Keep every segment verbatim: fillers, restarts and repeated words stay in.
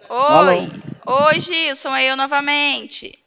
Alô? Oi, oi Gilson, é eu novamente.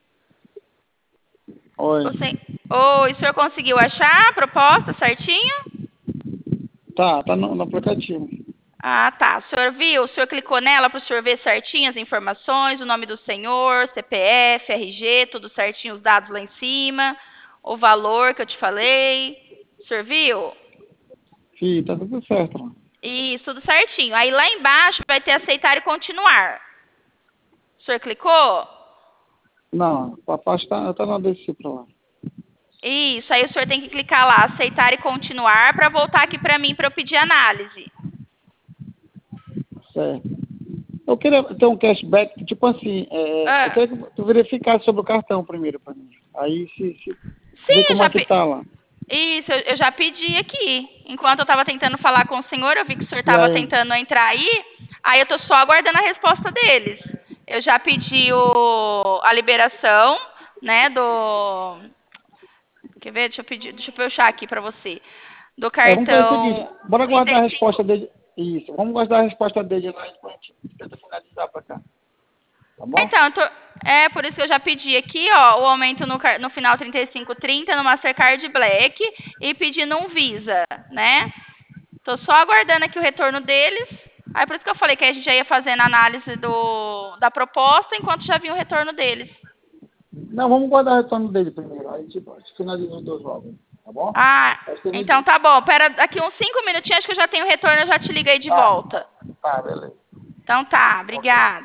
Oi. O sen- Oi, o senhor conseguiu achar a proposta certinho? Tá, tá no, no aplicativo. Ah, tá. O senhor viu? O senhor clicou nela para o senhor ver certinho as informações, o nome do senhor, C P F, R G, tudo certinho, os dados lá em cima, o valor que eu te falei. O senhor viu? Sim, tá tudo certo lá. Isso, tudo certinho. Aí lá embaixo vai ter aceitar e continuar. O senhor clicou? Não, a parte tá, tá na desci pra lá. Isso, aí o senhor tem que clicar lá, aceitar e continuar, para voltar aqui para mim para eu pedir análise. Certo. Eu queria ter um cashback, tipo assim, é, eu Ah, queria que tu verificasse sobre o cartão primeiro pra mim. Aí se, se sim, ver eu como é já, que pe- tá lá. isso, eu eu já pedi aqui. Enquanto eu estava tentando falar com o senhor, eu vi que o senhor E estava aí? tentando entrar aí, aí eu estou só aguardando a resposta deles. Eu já pedi o, a liberação, né, do... Quer ver? Deixa eu pedir, deixa eu puxar aqui para você. Do É, vamos fazer o seguinte, cartão bora trinta guardar e a cinco. resposta dele. Isso, vamos guardar a resposta dele lá e depois a gente tenta finalizar pra cá. Tá bom? Então, eu tô- é por isso que eu já pedi aqui, ó, o aumento no, car- no final trinta e cinco trinta no Mastercard Black e pedindo um Visa, né? Tô só aguardando aqui o retorno deles. Aí por isso que eu falei que a gente já ia fazendo a análise do, da proposta enquanto já vinha o retorno deles. Não, vamos guardar o retorno dele primeiro. Aí tipo, a gente finaliza os dois logo. Tá bom? Ah, Acho que então ele... tá bom. Pera, daqui uns cinco minutinhos acho que eu já tenho o retorno, eu já te liguei de Tá, volta. tá, beleza. Então tá, Ok. obrigada.